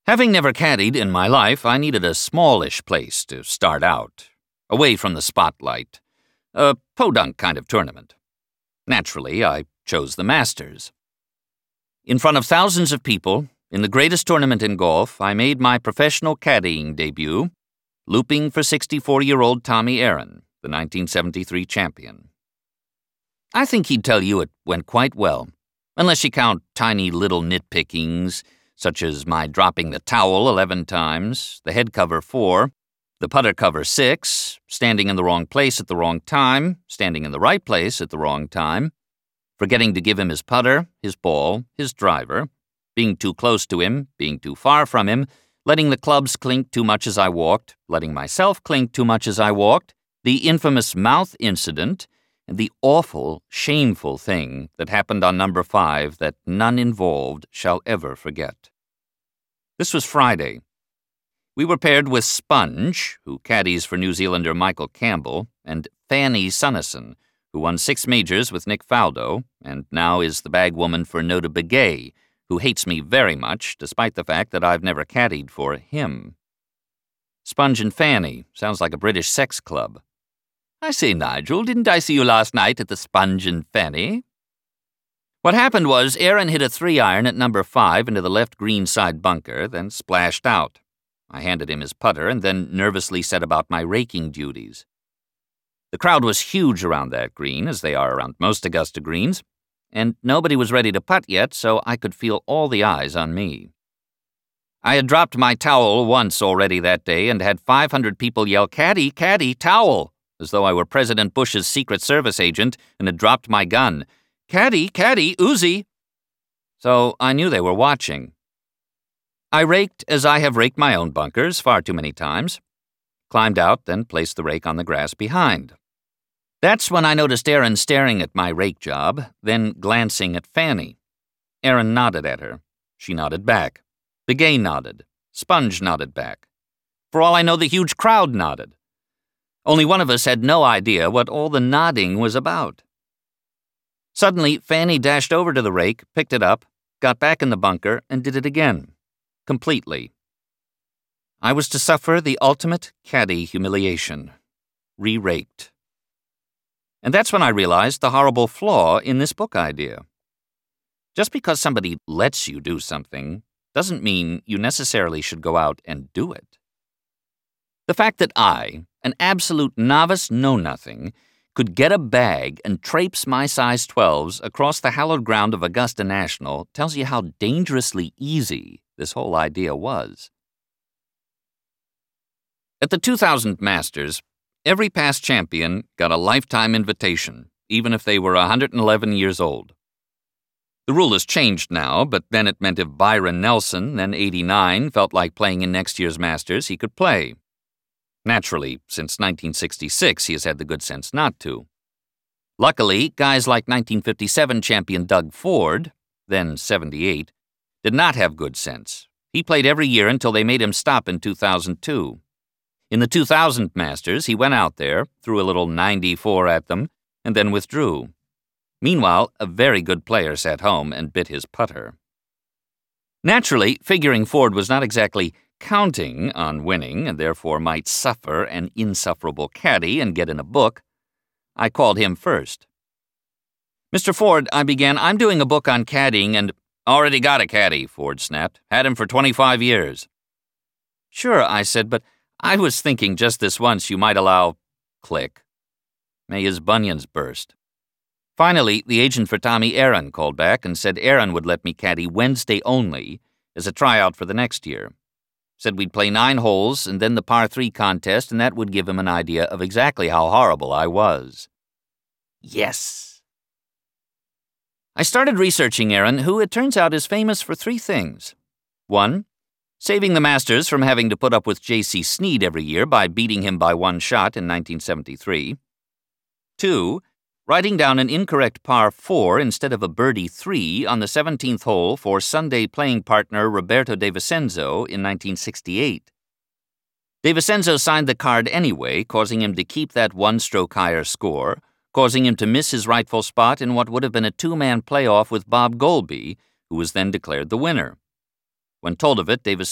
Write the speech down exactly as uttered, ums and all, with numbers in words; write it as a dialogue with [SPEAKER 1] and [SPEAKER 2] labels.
[SPEAKER 1] Having never caddied in my life, I needed a smallish place to start out, away from the spotlight, a podunk kind of tournament. Naturally, I chose the Masters. In front of thousands of people, in the greatest tournament in golf, I made my professional caddying debut, looping for sixty-four-year-old Tommy Aaron, the nineteen seventy-three champion. I think he'd tell you it went quite well, unless you count tiny little nitpickings, such as my dropping the towel eleven times, the head cover four, the putter cover six, standing in the wrong place at the wrong time, standing in the right place at the wrong time, forgetting to give him his putter, his ball, his driver, being too close to him, being too far from him, letting the clubs clink too much as I walked, letting myself clink too much as I walked, the infamous mouth incident, and the awful, shameful thing that happened on number five that none involved shall ever forget. This was Friday. We were paired with Sponge, who caddies for New Zealander Michael Campbell, and Fanny Sunnison, who won six majors with Nick Faldo, and now is the bagwoman for Nota Begay, who hates me very much, despite the fact that I've never caddied for him. Sponge and Fanny sounds like a British sex club. I say, Nigel, didn't I see you last night at the Sponge and Fanny? What happened was Aaron hit a three-iron at number five into the left green side bunker, then splashed out. I handed him his putter and then nervously set about my raking duties. The crowd was huge around that green, as they are around most Augusta greens, and nobody was ready to putt yet, so I could feel all the eyes on me. I had dropped my towel once already that day and had five hundred people yell, "Caddy, caddy, towel!" as though I were President Bush's Secret Service agent and had dropped my gun. "Caddy, caddy, Uzi!" So I knew they were watching. I raked as I have raked my own bunkers far too many times, climbed out, then placed the rake on the grass behind. That's when I noticed Aaron staring at my rake job, then glancing at Fanny. Aaron nodded at her. She nodded back. Begay nodded. Sponge nodded back. For all I know, the huge crowd nodded. Only one of us had no idea what all the nodding was about. Suddenly, Fanny dashed over to the rake, picked it up, got back in the bunker, and did it again. Completely. I was to suffer the ultimate caddy humiliation. Re-raked. And that's when I realized the horrible flaw in this book idea. Just because somebody lets you do something doesn't mean you necessarily should go out and do it. The fact that I, an absolute novice know-nothing, could get a bag and traipse my size twelves across the hallowed ground of Augusta National tells you how dangerously easy this whole idea was. At the two thousand Masters, every past champion got a lifetime invitation, even if they were one hundred eleven years old. The rule has changed now, but then it meant if Byron Nelson, then eighty-nine, felt like playing in next year's Masters, he could play. Naturally, since nineteen sixty-six, he has had the good sense not to. Luckily, guys like nineteen fifty-seven champion Doug Ford, then seventy-eight, did not have good sense. He played every year until they made him stop in two thousand two. In the two thousand Masters, he went out there, threw a little ninety-four at them, and then withdrew. Meanwhile, a very good player sat home and bit his putter. Naturally, figuring Ford was not exactly counting on winning and therefore might suffer an insufferable caddy and get in a book, I called him first. "Mister Ford," I began, "I'm doing a book on caddying and—" "Already got a caddy," Ford snapped. "Had him for twenty-five years. "Sure," I said, "but I was thinking just this once you might allow—" Click. May his bunions burst. Finally, the agent for Tommy Aaron called back and said Aaron would let me caddy Wednesday only as a tryout for the next year. Said we'd play nine holes and then the par three contest, and that would give him an idea of exactly how horrible I was. Yes! I started researching Aaron, who it turns out is famous for three things. One, saving the Masters from having to put up with J C Snead every year by beating him by one shot in nineteen seventy-three. Two, writing down an incorrect par four instead of a birdie three on the seventeenth hole for Sunday playing partner Roberto De Vicenzo in nineteen sixty-eight. De Vicenzo signed the card anyway, causing him to keep that one-stroke higher score, causing him to miss his rightful spot in what would have been a two-man playoff with Bob Golby, who was then declared the winner. When told of it, De